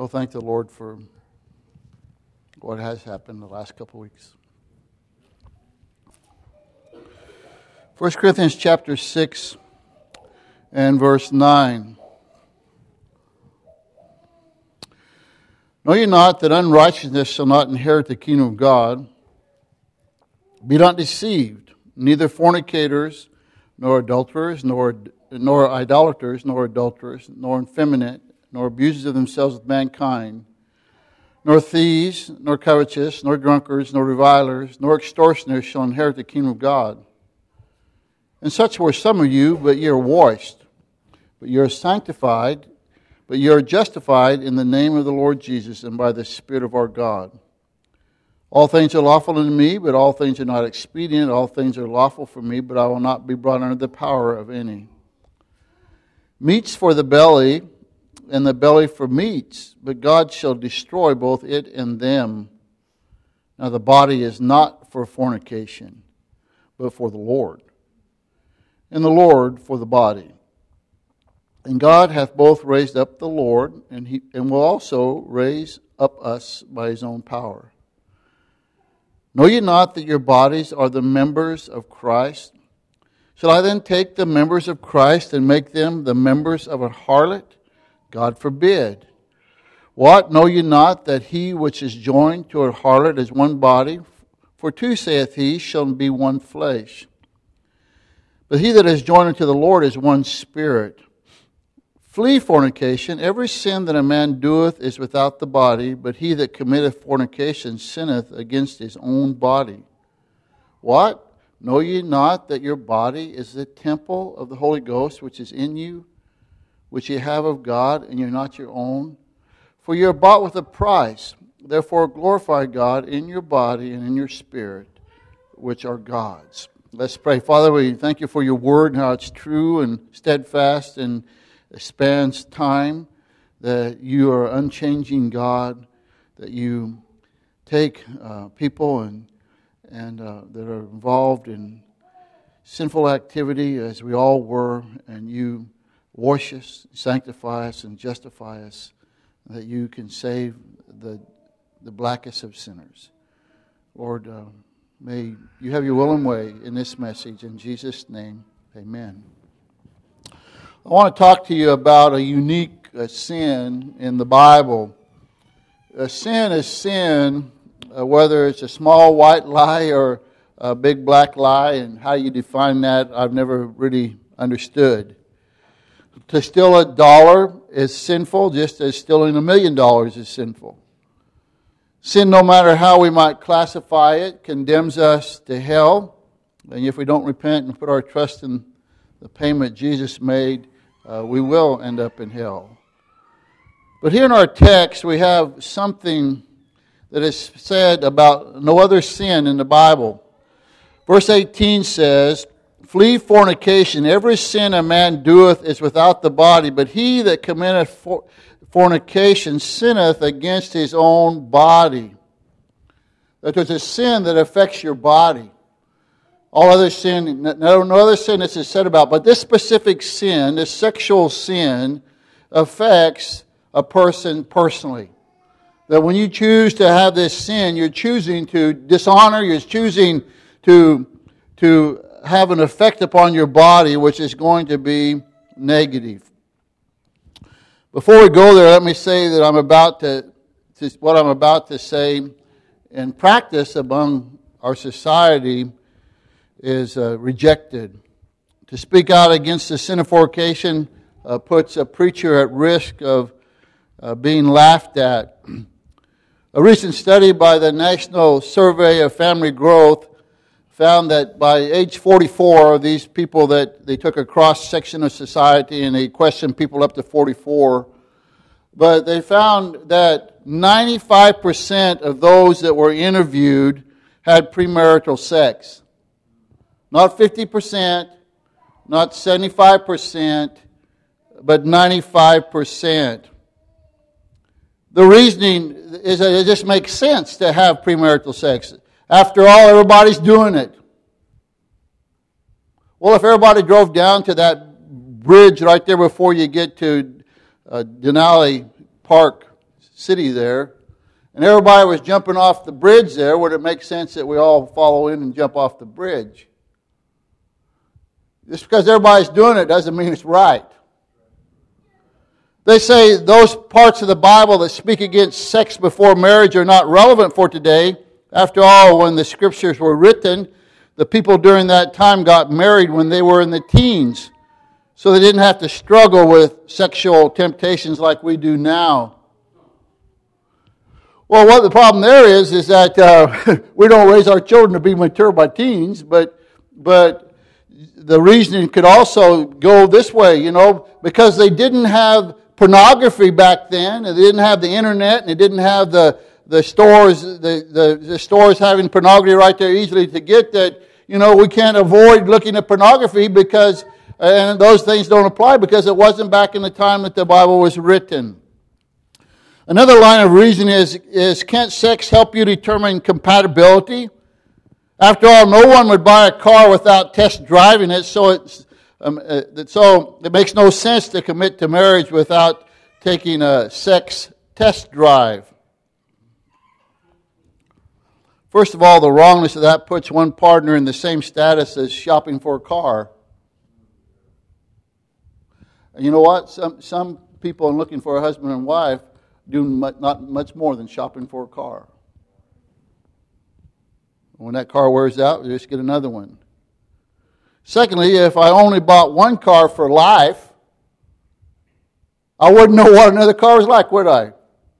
Well, thank the Lord for what has happened the last couple of weeks. 1 Corinthians chapter 6 and verse 9. Know ye not that unrighteousness shall not inherit the kingdom of God? Be not deceived, neither fornicators, nor adulterers, nor idolaters, nor adulterers, nor effeminate, nor abusers of themselves with mankind, nor thieves, nor covetous, nor drunkards, nor revilers, nor extortioners shall inherit the kingdom of God. And such were some of you, but ye are washed, but ye are sanctified, but ye are justified in the name of the Lord Jesus and by the Spirit of our God. All things are lawful unto me, but all things are not expedient. All things are lawful for me, but I will not be brought under the power of any. Meats for the belly, and the belly for meats, but God shall destroy both it and them. Now the body is not for fornication, but for the Lord, and the Lord for the body. And God hath both raised up the Lord, and will also raise up us by his own power. Know ye not that your bodies are the members of Christ? Shall I then take the members of Christ and make them the members of a harlot? God forbid. What? Know ye not that he which is joined to a harlot is one body? For two, saith he, shall be one flesh. But he that is joined unto the Lord is one spirit. Flee fornication. Every sin that a man doeth is without the body, but he that committeth fornication sinneth against his own body. What? Know ye not that your body is the temple of the Holy Ghost, which is in you, which ye have of God, and ye are not your own? For ye are bought with a price. Therefore glorify God in your body and in your spirit, which are God's. Let's pray. Father, we thank you for your word and how it's true and steadfast and spans time, that you are unchanging God, that you take people and that are involved in sinful activity, as we all were, and you wash us, sanctify us, and justify us, that you can save the blackest of sinners. Lord, may you have your will and way in this message. In Jesus' name, amen. I want to talk to you about a unique sin in the Bible. A sin is sin, whether it's a small white lie or a big black lie, and how you define that, I've never really understood. To steal $1 is sinful, just as stealing $1 million is sinful. Sin, no matter how we might classify it, condemns us to hell. And if we don't repent and put our trust in the payment Jesus made, we will end up in hell. But here in our text, we have something that is said about no other sin in the Bible. Verse 18 says, Flee fornication. Every sin a man doeth is without the body, but he that committeth fornication sinneth against his own body. That there's a sin that affects your body. All other sin, no other sin this is said about, but this specific sin, this sexual sin, affects a person personally. That when you choose to have this sin, you're choosing to dishonor, you're choosing to have an effect upon your body, which is going to be negative. Before we go there, let me say that what I'm about to say in practice among our society is rejected. To speak out against the sin of fornication puts a preacher at risk of being laughed at. A recent study by the National Survey of Family Growth found that by age 44, these people that they took a cross-section of society and they questioned people up to 44, but they found that 95% of those that were interviewed had premarital sex. Not 50%, not 75%, but 95%. The reasoning is that it just makes sense to have premarital sex. After all, everybody's doing it. Well, if everybody drove down to that bridge right there before you get to Denali Park city there. And everybody was jumping off the bridge there. Would it make sense that we all follow in and jump off the bridge? Just because everybody's doing it doesn't mean it's right. They say those parts of the Bible that speak against sex before marriage are not relevant for today. After all, when the scriptures were written, the people during that time got married when they were in the teens. So they didn't have to struggle with sexual temptations like we do now. Well, what the problem there is that we don't raise our children to be mature by teens, but the reasoning could also go this way, because they didn't have pornography back then, and they didn't have the internet, and they didn't have the stores, the stores having pornography right there easily to get that, we can't avoid looking at pornography because, and those things don't apply because it wasn't back in the time that the Bible was written. Another line of reasoning is can't sex help you determine compatibility? After all, no one would buy a car without test driving it, so it makes no sense to commit to marriage without taking a sex test drive. First of all, the wrongness of that puts one partner in the same status as shopping for a car. And you know what? Some people in looking for a husband and wife do not much more than shopping for a car. When that car wears out, we just get another one. Secondly, if I only bought one car for life, I wouldn't know what another car was like, would I?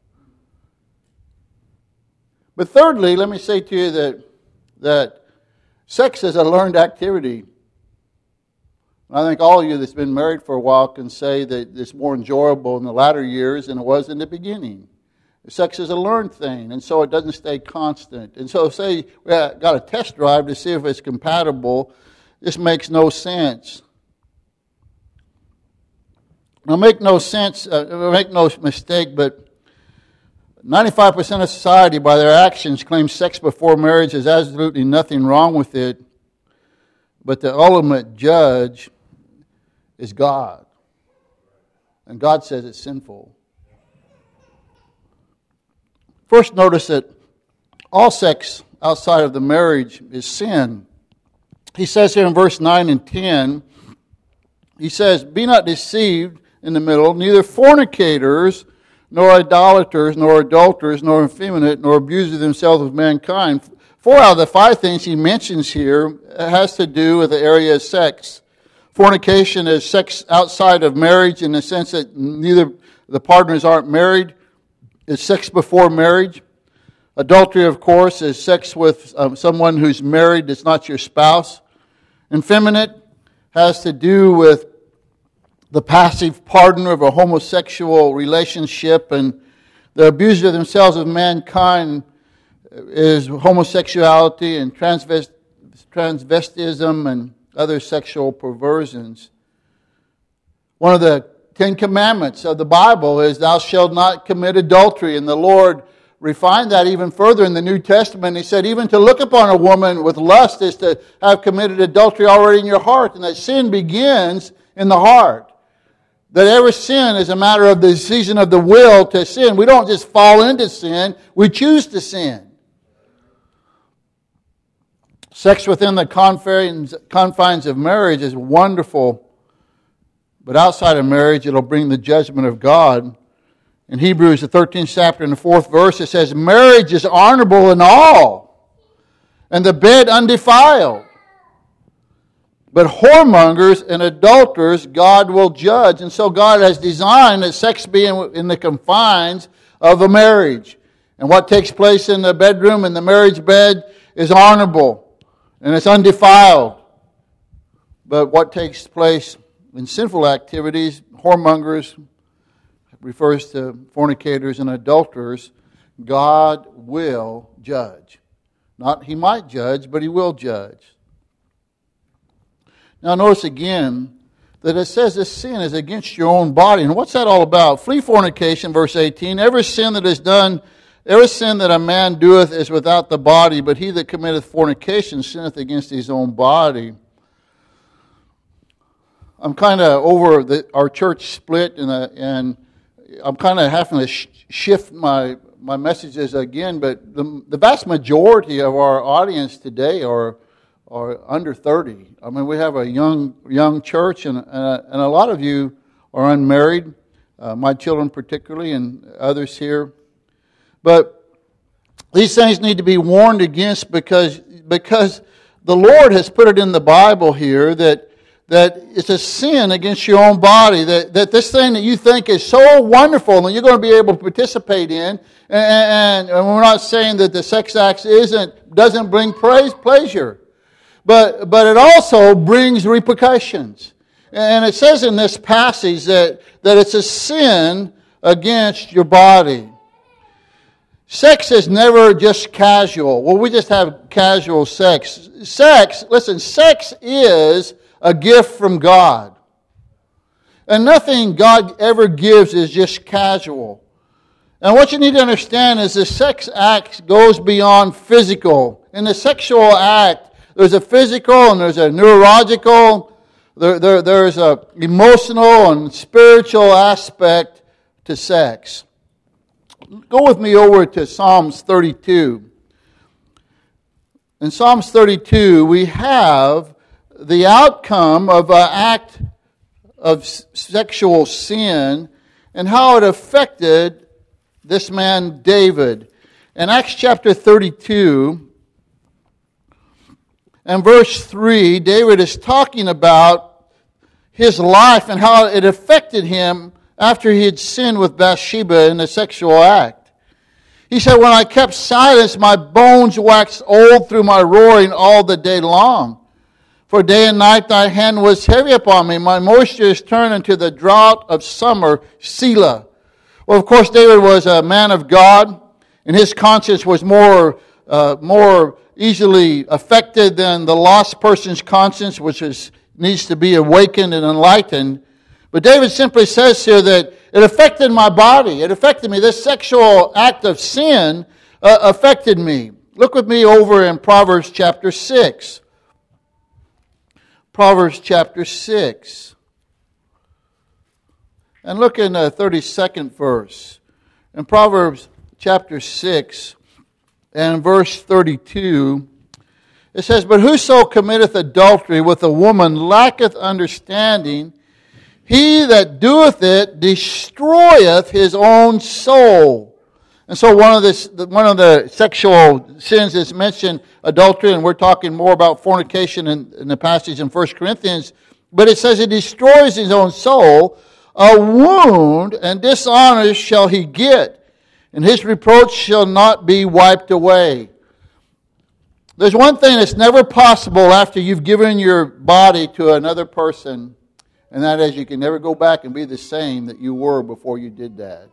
But thirdly, let me say to you that sex is a learned activity. I think all of you that's been married for a while can say that it's more enjoyable in the latter years than it was in the beginning. Sex is a learned thing, and so it doesn't stay constant. And so say we got a test drive to see if it's compatible. This makes no sense. Now, make no mistake, but 95% of society, by their actions, claims sex before marriage has absolutely nothing wrong with it. But the ultimate judge is God. And God says it's sinful. First, notice that all sex outside of the marriage is sin. He says here in verse 9 and 10, he says, "Be not deceived," in the middle, "neither fornicators, nor idolaters, nor adulterers, nor effeminate, nor abusers themselves of mankind." 4 out of the 5 things he mentions here has to do with the area of sex. Fornication is sex outside of marriage in the sense that neither the partners aren't married. It's sex before marriage. Adultery, of course, is sex with someone who's married that's not your spouse. Effeminate has to do with the passive partner of a homosexual relationship, and the abuser themselves of mankind is homosexuality and transvestism and other sexual perversions. One of the 10 Commandments of the Bible is thou shalt not commit adultery, and the Lord refined that even further in the New Testament. He said even to look upon a woman with lust is to have committed adultery already in your heart, and that sin begins in the heart. That every sin is a matter of the decision of the will to sin. We don't just fall into sin, we choose to sin. Sex within the confines of marriage is wonderful, but outside of marriage it'll bring the judgment of God. In Hebrews, the 13th chapter, in the 4th verse, it says, "Marriage is honorable in all, and the bed undefiled. But whoremongers and adulterers God will judge." And so God has designed that sex be in the confines of a marriage. And what takes place in the bedroom and the marriage bed is honorable, and it's undefiled. But what takes place in sinful activities, whoremongers, refers to fornicators and adulterers, God will judge. Not he might judge, but he will judge. Now notice again that it says this sin is against your own body. And what's that all about? Flee fornication, verse 18. Every sin that a man doeth is without the body, but he that committeth fornication sinneth against his own body. I'm kind of over our church split, and I'm kind of having to shift my messages again, but the vast majority of our audience today are under 30. I mean, we have a young church, and a lot of you are unmarried, my children particularly, and others here. But these things need to be warned against because the Lord has put it in the Bible here that it's a sin against your own body, that this thing that you think is so wonderful and you're going to be able to participate in, and we're not saying that the sex act doesn't bring pleasure, but it also brings repercussions. And it says in this passage that it's a sin against your body. Sex is never just casual. Well, we just have casual sex. Sex is a gift from God. And nothing God ever gives is just casual. And what you need to understand is the sex act goes beyond physical. In the sexual act, there's a physical and there's a neurological, there's a emotional and spiritual aspect to sex. Go with me over to Psalms 32. In Psalms 32, we have the outcome of an act of sexual sin and how it affected this man David. In Acts chapter 32 and verse 3, David is talking about his life and how it affected him after he had sinned with Bathsheba in the sexual act. He said, "When I kept silence, my bones waxed old through my roaring all the day long. For day and night thy hand was heavy upon me. My moisture is turned into the drought of summer, Selah." Well, of course, David was a man of God, and his conscience was more easily affected than the lost person's conscience, which needs to be awakened and enlightened. But David simply says here that it affected my body. It affected me. This sexual act of sin affected me. Look with me over in Proverbs chapter 6. Proverbs chapter 6. And look in the 32nd verse. In Proverbs chapter 6 and verse 32, it says, "But whoso committeth adultery with a woman lacketh understanding. He that doeth it destroyeth his own soul." And so one of the sexual sins is mentioned, adultery, and we're talking more about fornication in the passage in 1 Corinthians. But it says he destroys his own soul. A wound and dishonor shall he get, and his reproach shall not be wiped away. There's one thing that's never possible after you've given your body to another person, and that is you can never go back and be the same that you were before you did that.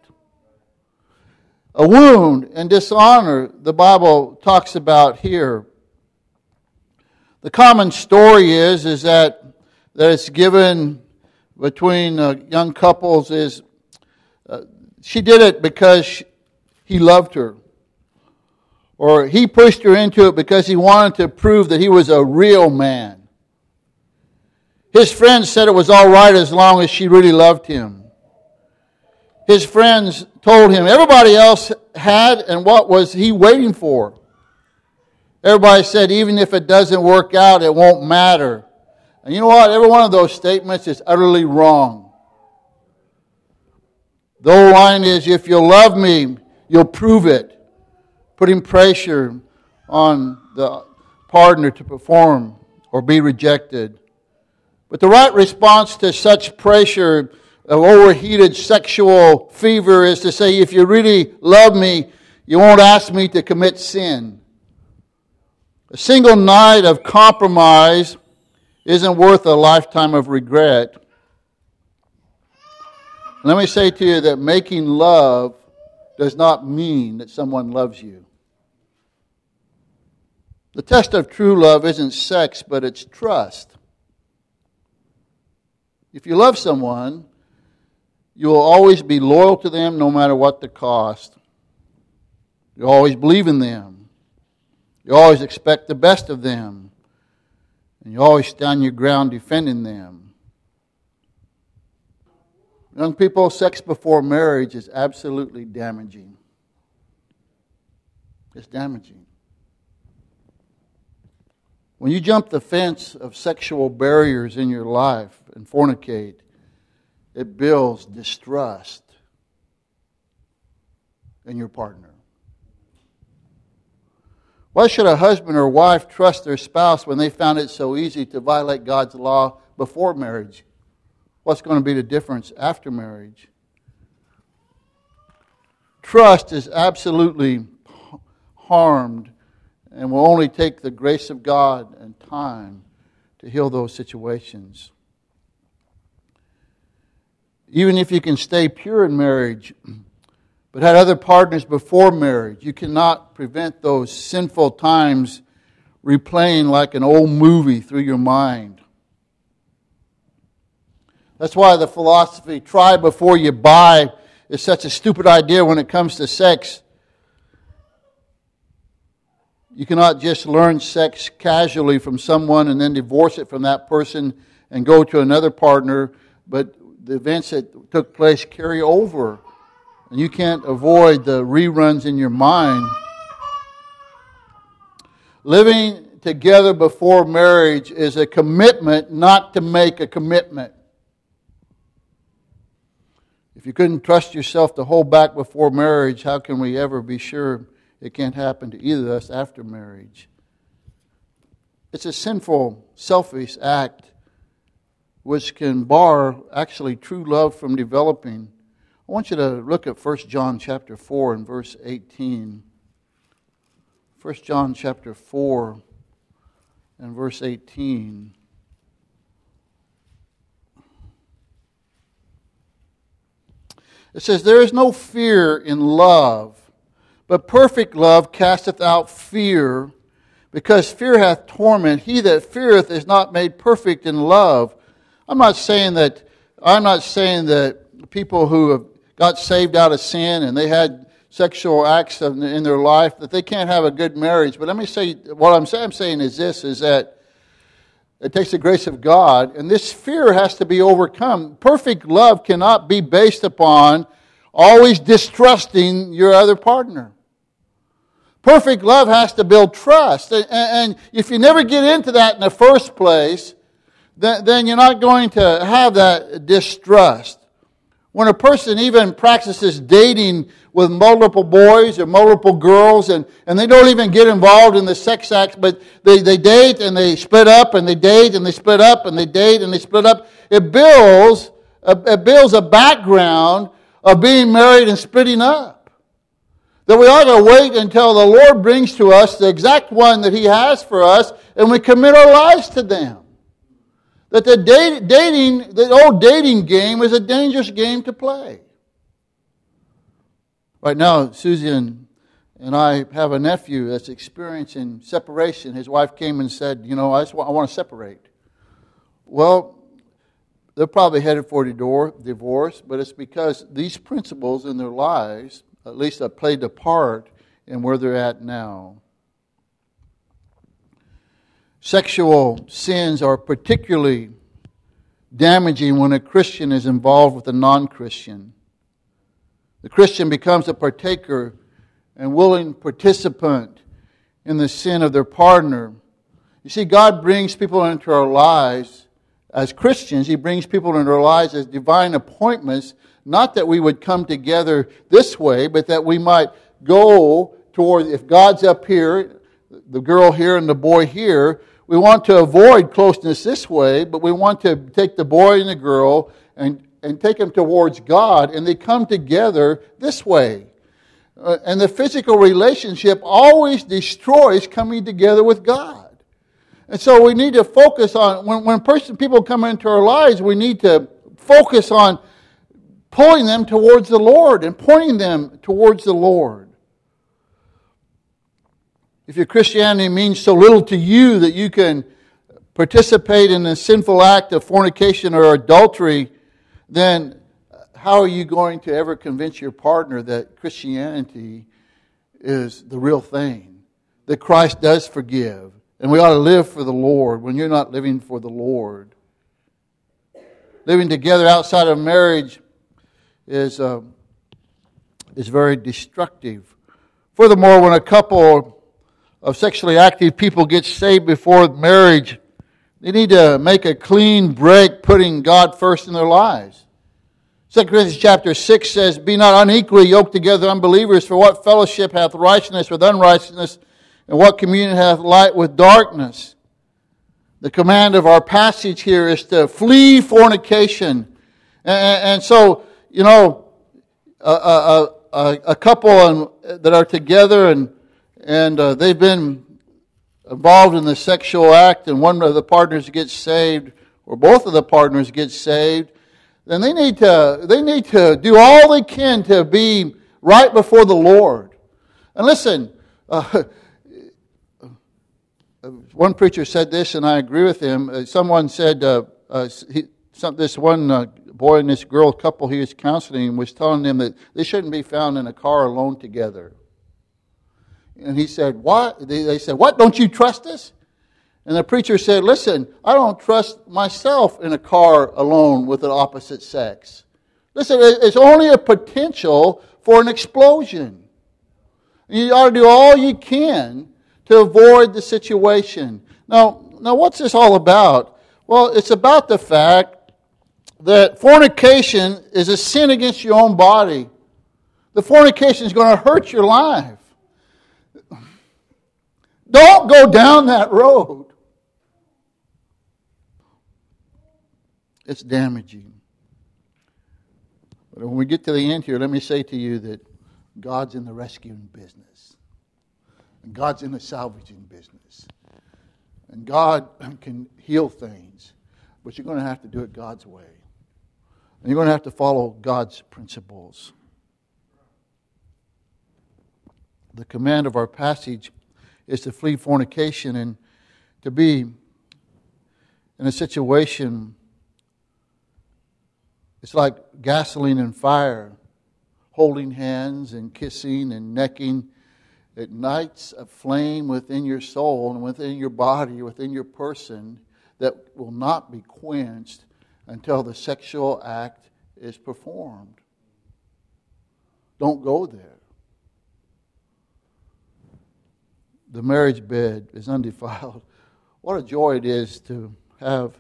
A wound and dishonor, the Bible talks about here. The common story is that it's given between young couples is she did it because he loved her. Or he pushed her into it because he wanted to prove that he was a real man. His friends said it was all right as long as she really loved him. His friends told him everybody else had, and what was he waiting for? Everybody said even if it doesn't work out, it won't matter. And you know what? Every one of those statements is utterly wrong. The old line is, if you love me, you'll prove it. Putting pressure on the partner to perform or be rejected. But the right response to such pressure of overheated sexual fever is to say, if you really love me, you won't ask me to commit sin. A single night of compromise isn't worth a lifetime of regret. Let me say to you that making love does not mean that someone loves you. The test of true love isn't sex, but it's trust. If you love someone, you will always be loyal to them no matter what the cost. You always believe in them. You always expect the best of them. And you always stand your ground defending them. Young people, sex before marriage is absolutely damaging. It's damaging. When you jump the fence of sexual barriers in your life and fornicate, it builds distrust in your partner. Why should a husband or wife trust their spouse when they found it so easy to violate God's law before marriage? What's going to be the difference after marriage? Trust is absolutely harmed and will only take the grace of God and time to heal those situations. Even if you can stay pure in marriage, but had other partners before marriage, you cannot prevent those sinful times replaying like an old movie through your mind. That's why the philosophy, try before you buy, is such a stupid idea when it comes to sex. You cannot just learn sex casually from someone and then divorce it from that person and go to another partner, but the events that took place carry over. And you can't avoid the reruns in your mind. Living together before marriage is a commitment not to make a commitment. If you couldn't trust yourself to hold back before marriage, how can we ever be sure it can't happen to either of us after marriage? It's a sinful, selfish act which can bar actually true love from developing. I want you to look at 1 John chapter 4 and verse 18. 1 John chapter 4 and verse 18. It says, "There is no fear in love, but perfect love casteth out fear, because fear hath torment. He that feareth is not made perfect in love." I'm not saying that people who have got saved out of sin and they had sexual acts in their life, that they can't have a good marriage. But let me say, what I'm saying is this, is that it takes the grace of God, and this fear has to be overcome. Perfect love cannot be based upon always distrusting your other partner. Perfect love has to build trust. And if you never get into that in the first place, then you're not going to have that distrust. When a person even practices dating with multiple boys or multiple girls, and they don't even get involved in the sex acts, but they date and they split up, and they date and they split up, and they date and they split up, it builds a background of being married and splitting up. That we ought to wait until the Lord brings to us the exact one that He has for us, and we commit our lives to them. That the old dating game is a dangerous game to play. Right now, Susan and I have a nephew that's experiencing separation. His wife came and said, I want to separate. Well, they're probably headed for divorce, but it's because these principles in their lives, at least have played a part in where they're at now. Sexual sins are particularly damaging when a Christian is involved with a non-Christian. The Christian becomes a partaker and willing participant in the sin of their partner. You see, God brings people into our lives as Christians. He brings people into our lives as divine appointments, not that we would come together this way, but that we might go toward, if God's up here, the girl here and the boy here, we want to avoid closeness this way, but we want to take the boy and the girl and take them towards God, and they come together this way. And the physical relationship always destroys coming together with God. And so we need to focus on, when people come into our lives, we need to focus on pulling them towards the Lord and pointing them towards the Lord. If your Christianity means so little to you that you can participate in a sinful act of fornication or adultery, then how are you going to ever convince your partner that Christianity is the real thing? That Christ does forgive, and we ought to live for the Lord when you're not living for the Lord. Living together outside of marriage is very destructive. Furthermore, when a couple of sexually active people get saved before marriage, they need to make a clean break, putting God first in their lives. 2 Corinthians chapter 6 says, "Be not unequally yoked together, unbelievers, for what fellowship hath righteousness with unrighteousness, and what communion hath light with darkness?" The command of our passage here is to flee fornication. And so, you know, a couple that are together and they've been involved in the sexual act, and one of the partners gets saved, or both of the partners get saved, then they need to do all they can to be right before the Lord. And listen, one preacher said this, and I agree with him. Someone said this one boy and this girl couple he was counseling was telling them that they shouldn't be found in a car alone together. And he said, "What?" They said, "What? Don't you trust us?" And the preacher said, "Listen, I don't trust myself in a car alone with the opposite sex. Listen, it's only a potential for an explosion. You ought to do all you can to avoid the situation." Now, what's this all about? Well, it's about the fact that fornication is a sin against your own body. The fornication is going to hurt your life. Don't go down that road. It's damaging. But when we get to the end here, let me say to you that God's in the rescuing business. And God's in the salvaging business. And God can heal things. But you're going to have to do it God's way. And you're going to have to follow God's principles. The command of our passage is to flee fornication and to be in a situation. It's like gasoline and fire, holding hands and kissing and necking. It ignites a flame within your soul and within your body, within your person, that will not be quenched until the sexual act is performed. Don't go there. The marriage bed is undefiled. What a joy it is to have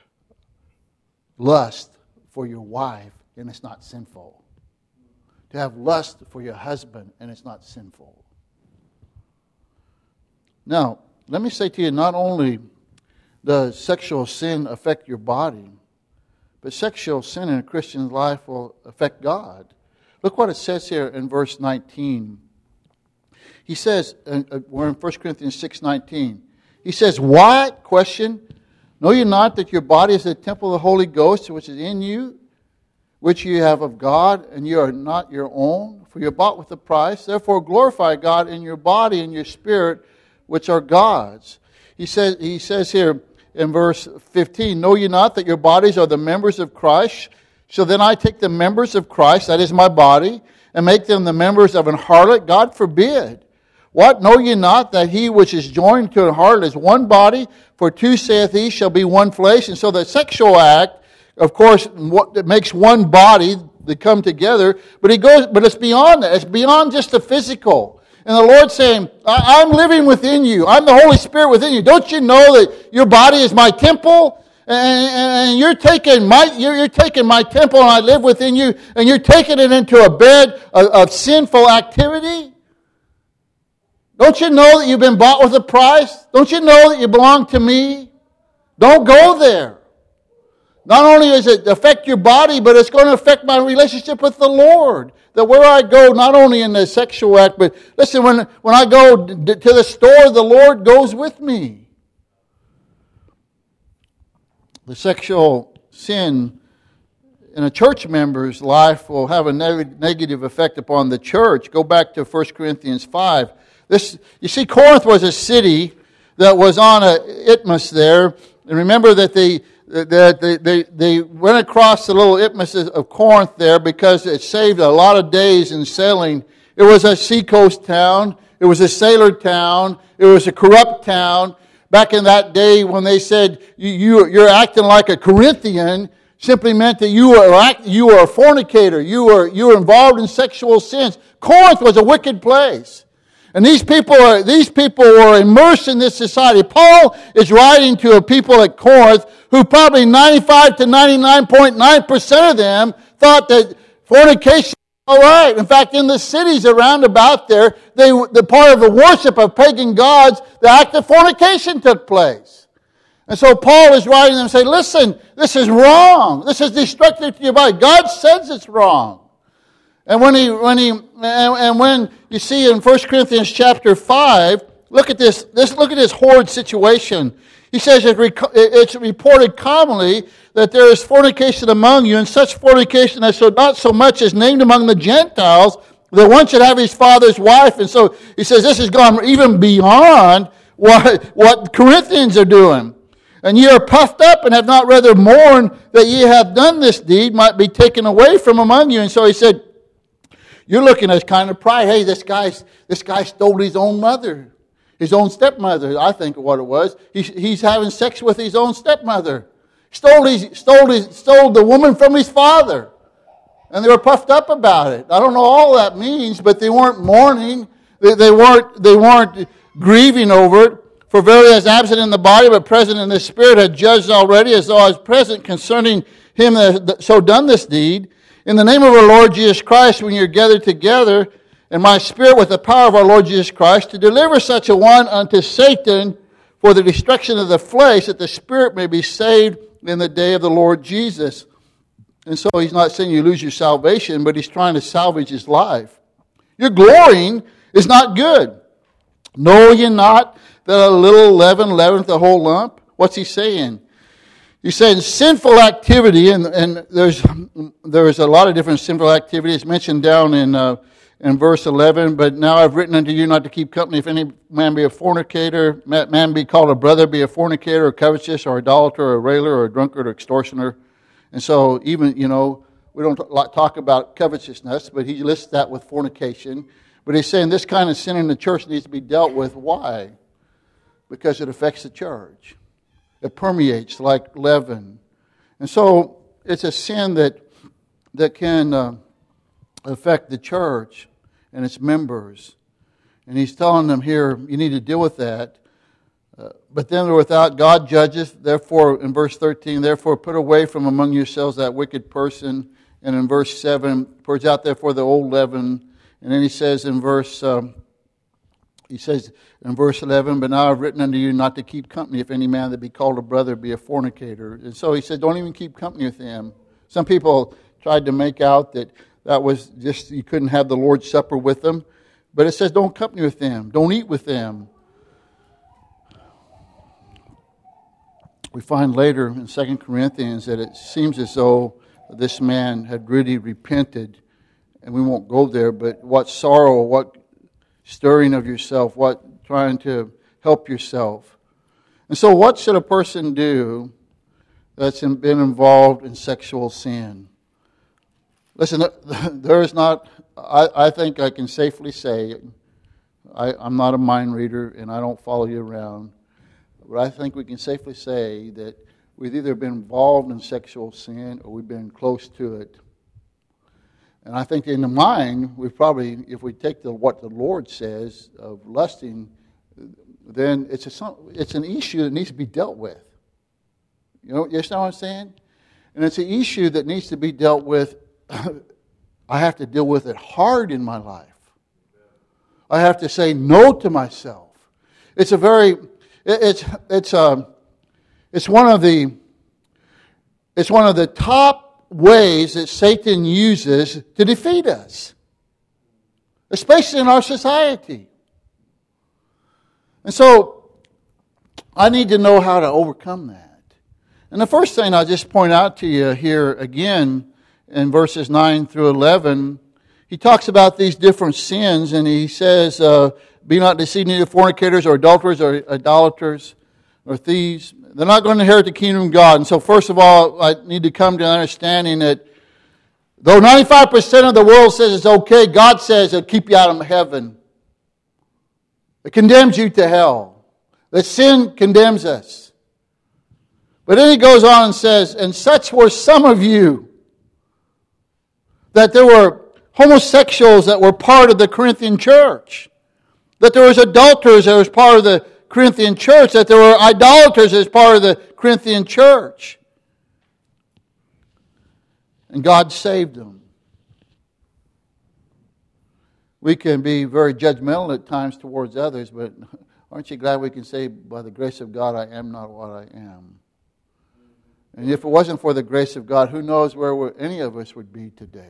lust for your wife and it's not sinful. To have lust for your husband and it's not sinful. Now, let me say to you, not only does sexual sin affect your body, but sexual sin in a Christian's life will affect God. Look what it says here in verse 19. He says, we're in 1 Corinthians 6:19. He says, "What?" Question. "Know you not that your body is the temple of the Holy Ghost, which is in you, which you have of God, and you are not your own? For you are bought with a price. Therefore glorify God in your body and your spirit, which are God's." He says here in verse 15, "Know you not that your bodies are the members of Christ? So then I take the members of Christ, that is my body, and make them the members of an harlot? God forbid. What? Know ye not that he which is joined to an harlot is one body? For two, saith he, shall be one flesh." And so the sexual act, of course, it makes one body that come together. But it's beyond that. It's beyond just the physical. And the Lord's saying, I'm living within you. I'm the Holy Spirit within you. Don't you know that your body is my temple? And you're taking my temple and I live within you, and you're taking it into a bed of sinful activity? Don't you know that you've been bought with a price? Don't you know that you belong to me? Don't go there. Not only does it affect your body, but it's going to affect my relationship with the Lord. That where I go, not only in the sexual act, but listen, when I go to the store, the Lord goes with me. The sexual sin in a church member's life will have a negative effect upon the church. Go back to 1 Corinthians 5. You see, Corinth was a city that was on an isthmus there. And remember that they went across the little isthmus of Corinth there because it saved a lot of days in sailing. It was a seacoast town. It was a sailor town. It was a corrupt town. Back in that day when they said, you're acting like a Corinthian, simply meant that you were a fornicator. You were involved in sexual sins. Corinth was a wicked place. And these people were immersed in this society. Paul is writing to a people at Corinth who probably 95 to 99.9% of them thought that fornication was all right. In fact, in the cities around about there, the part of the worship of pagan gods, the act of fornication took place. And so Paul is writing them and saying, listen, this is wrong. This is destructive to your body. God says it's wrong. And when you see in 1 Corinthians chapter 5, look at this. Look at this horrid situation. He says it's reported commonly that there is fornication among you, and such fornication as not so much as named among the Gentiles, that one should have his father's wife. And so he says this has gone even beyond what Corinthians are doing. And ye are puffed up and have not rather mourned that ye have done this deed might be taken away from among you. And so he said, you're looking at kind of pride. Hey, this guy stole his own mother, his own stepmother. I think of what it was. He's having sex with his own stepmother. Stole the woman from his father, and they were puffed up about it. I don't know all that means, but they weren't mourning. They weren't grieving over it. For verily as absent in the body, but present in the spirit, had judged already, as though I was present concerning him that so done this deed. In the name of our Lord Jesus Christ, when you're gathered together, in my spirit with the power of our Lord Jesus Christ, to deliver such a one unto Satan for the destruction of the flesh, that the spirit may be saved in the day of the Lord Jesus. And so he's not saying you lose your salvation, but he's trying to salvage his life. Your glorying is not good. Know ye not that a little leaven leaveneth the whole lump? What's he saying? He's saying sinful activity, and there's a lot of different sinful activities mentioned down in verse 11. But now I've written unto you not to keep company if any man be a fornicator, man be called a brother, be a fornicator, or covetous, or idolater, or a railer, or a drunkard, or extortioner. And so even, we don't talk about covetousness, but he lists that with fornication. But he's saying this kind of sin in the church needs to be dealt with. Why? Because it affects the church. It permeates like leaven. And so it's a sin that can affect the church and its members. And he's telling them here, you need to deal with that. But then without God judgeth, therefore, in verse 13, therefore put away from among yourselves that wicked person. And in verse 7, purge out therefore the old leaven. And then he says in verse 11, but now I've written unto you not to keep company if any man that be called a brother be a fornicator. And so he said, don't even keep company with him. Some people tried to make out that was just, you couldn't have the Lord's Supper with them. But it says don't company with them. Don't eat with them. We find later in 2 Corinthians that it seems as though this man had really repented. And we won't go there, but what sorrow, what stirring of yourself, what trying to help yourself. And so what should a person do that's been involved in sexual sin? Listen, there is not, I think I can safely say, I'm not a mind reader and I don't follow you around, but I think we can safely say that we've either been involved in sexual sin or we've been close to it. And I think in the mind, we probably, if we take what the Lord says of lusting, then it's an issue that needs to be dealt with. You understand what I'm saying? And it's an issue that needs to be dealt with. I have to deal with it hard in my life. I have to say no to myself. It's one of the top ways that Satan uses to defeat us, especially in our society. And so I need to know how to overcome that. And the first thing I'll just point out to you here again in verses 9 through 11, he talks about these different sins, and he says, be not deceived, neither fornicators or adulterers or idolaters or thieves. They're not going to inherit the kingdom of God. And so first of all, I need to come to an understanding that though 95% of the world says it's okay, God says it'll keep you out of heaven. It condemns you to hell. That sin condemns us. But then he goes on and says, and such were some of you, that there were homosexuals that were part of the Corinthian church, that there was adulterers that was part of the Corinthian church, that there were idolaters as part of the Corinthian church. And God saved them. We can be very judgmental at times towards others, but aren't you glad we can say, by the grace of God, I am not what I am? And if it wasn't for the grace of God, who knows where any of us would be today?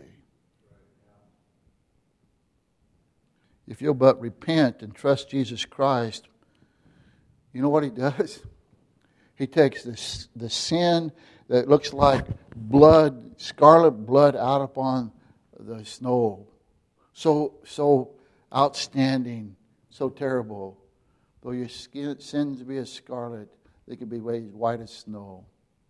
If you'll but repent and trust Jesus Christ, you know what He does? He takes the sin that looks like blood, scarlet blood out upon the snow. So outstanding, so terrible. Though your sins be as scarlet, they can be as white as snow.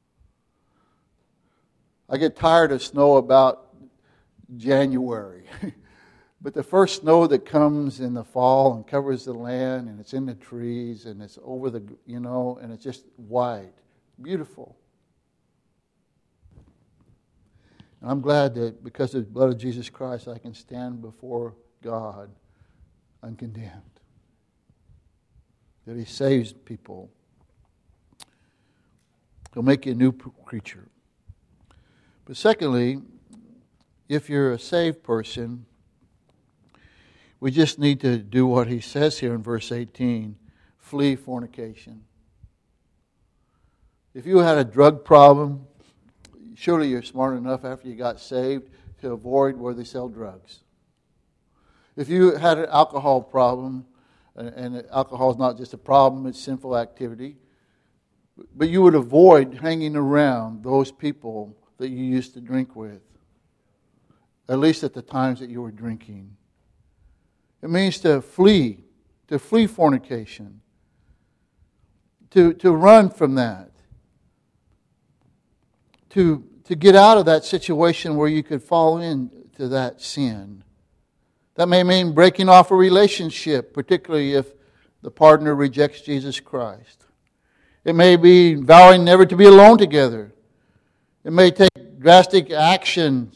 I get tired of snow about January. But the first snow that comes in the fall and covers the land, and it's in the trees, and it's over the, and it's just white. Beautiful. And I'm glad that because of the blood of Jesus Christ, I can stand before God uncondemned. That He saves people. He'll make you a new creature. But secondly, if you're a saved person, we just need to do what he says here in verse 18. Flee fornication. If you had a drug problem, surely you're smart enough after you got saved to avoid where they sell drugs. If you had an alcohol problem, and alcohol is not just a problem, it's sinful activity, but you would avoid hanging around those people that you used to drink with, at least at the times that you were drinking. It means to flee fornication, to run from that, to get out of that situation where you could fall into that sin. That may mean breaking off a relationship, particularly if the partner rejects Jesus Christ. It may be vowing never to be alone together. It may take drastic action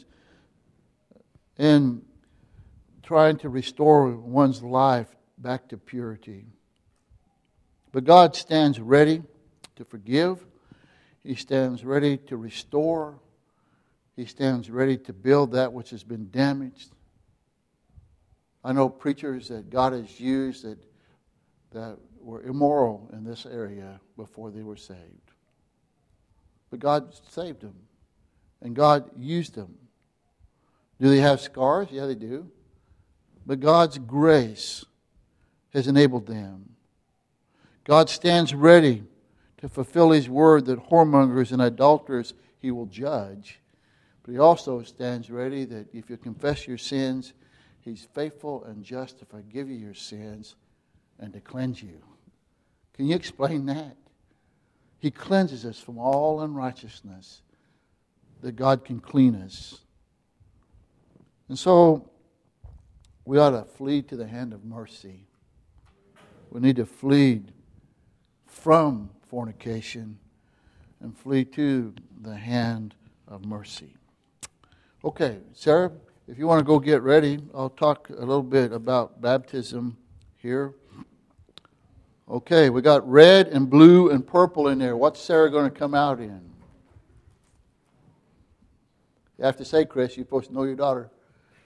in trying to restore one's life back to purity. But God stands ready to forgive. He stands ready to restore. He stands ready to build that which has been damaged. I know preachers that God has used that were immoral in this area before they were saved. But God saved them. And God used them. Do they have scars? Yeah, they do. But God's grace has enabled them. God stands ready to fulfill His word that whoremongers and adulterers He will judge. But He also stands ready that if you confess your sins, He's faithful and just to forgive you your sins and to cleanse you. Can you explain that? He cleanses us from all unrighteousness, that God can clean us. And so we ought to flee to the hand of mercy. We need to flee from fornication and flee to the hand of mercy. Okay, Sarah, if you want to go get ready, I'll talk a little bit about baptism here. Okay, we got red and blue and purple in there. What's Sarah going to come out in? You have to say, Chris, you're supposed to know your daughter.